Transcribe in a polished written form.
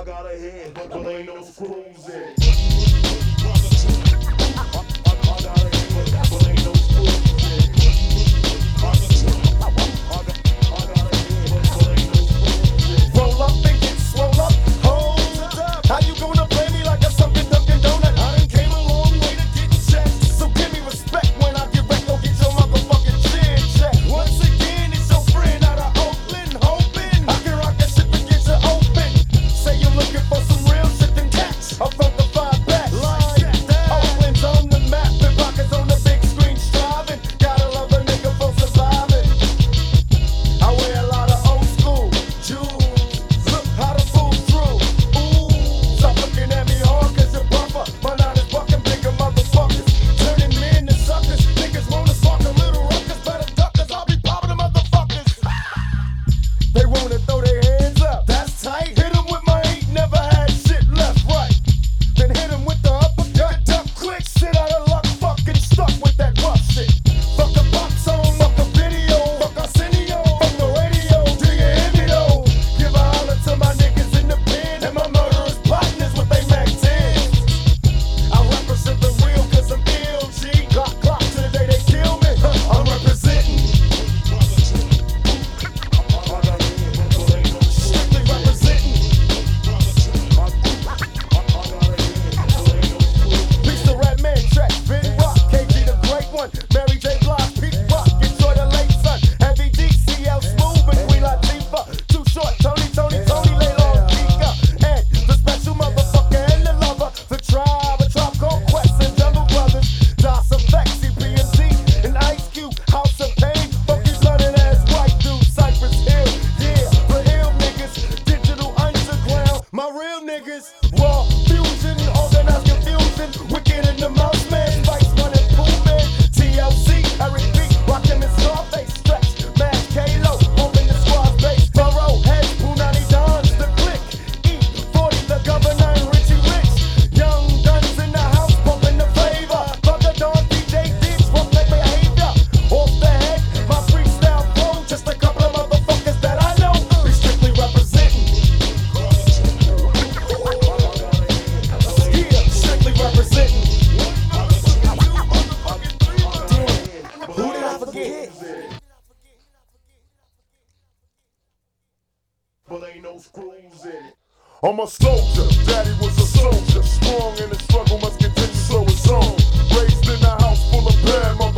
got a head, but ain't no screws in it. Roll up and get swole up. Hold up. How you gonna play me like a sunken Dunkin' Donut? I done came a long way to get checked. So give me respect when I get wrecked. Go get your motherfucking chin checked. Once again, it's your friend out of Oakland, hoping I can rock that shit to get you open. Say you're looking for some real shit, then catch up from the 5 back. Oakland's on the map, and pockets on the big screen striving. Gotta love a nigga for surviving. I wear a lot of old school jewels. Look how the fool's through. Ooh, stop looking at me hard cause you're buffer. My nine is bucking bigger motherfuckers. Turning men to suckers. Niggas wanna spark a little ruckus. Better duck cause I'll be popping the motherfuckers. They wanna throw their hands up. That's tight. Hit 'em with my ain't never had shit left right. Then hit 'em with the uppercut. Duck quick. Shit out of luck. Fucking stuck with that rough shit. Fuck a box on. Fuck a video. Fuck Arsenio. Fuck the radio. Do you hear me though? Give a holler to my niggas in the pen. And my murderers partners with they Mac 10s. I represent the real cause I'm ill, G. Clock to the day they kill me. I'm representing. Strictly representing. Peace to Redman, Track, Big Rock, KG the Great One, Mary J. Blige, Pete Rock, enjoy the late sun, Heavy D, CL Smooth, and Queen Latifah, Too Short, Tony, lay low, Pika, and the special motherfucker and the lover, the tribe, a Tribe Called Quest and Jungle Brothers, Das Effect, CPMG, and Ice Cube, House of Pain, funky blooded ass white dude, Cypress Hill, yeah, the ill niggas, digital underground, my real niggas, raw fusion, organized confusion, wicked in the mouse man, Spice One and Pooh Man, TLC, Eric B, rockin' the Scarface, Stretch, Mad Kalo, open the squad base, Burrow, Head, Punani Dons, the Click, E40, the Governor, and Richie Rich, Young Guns in the house, pumping the flavor, Brother Don, DJ Diggs, fuck their behavior, off the head, my freestyle flow, just a couple of motherfuckers that I know, we strictly representing. Yeah, strictly representing. Who did I forget? But ain't no screws in it. I'm a soldier, daddy was a soldier. Strong in the struggle, must continue so it's on. Raised in a house full of bad